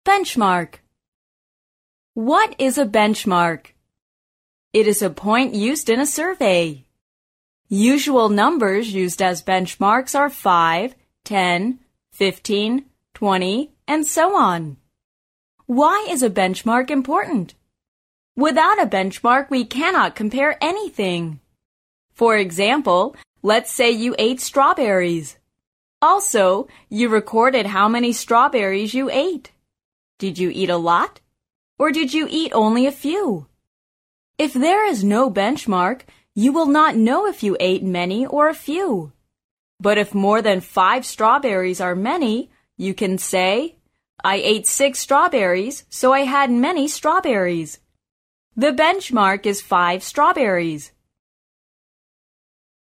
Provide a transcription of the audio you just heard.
Benchmark. What is a benchmark? It is a point used in a survey. Usual numbers used as benchmarks are 5, 10, 15, 20, and so on. Why is a benchmark important? Without a benchmark, we cannot compare anything. For example, let's say you ate strawberries. Also, you recorded how many strawberries you ate. Did you eat a lot? Or did you eat only a few? If there is no benchmark, you will not know if you ate many or a few. But if more than 5 strawberries are many, you can say, I ate 6 strawberries, so I had many strawberries. The benchmark is 5 strawberries.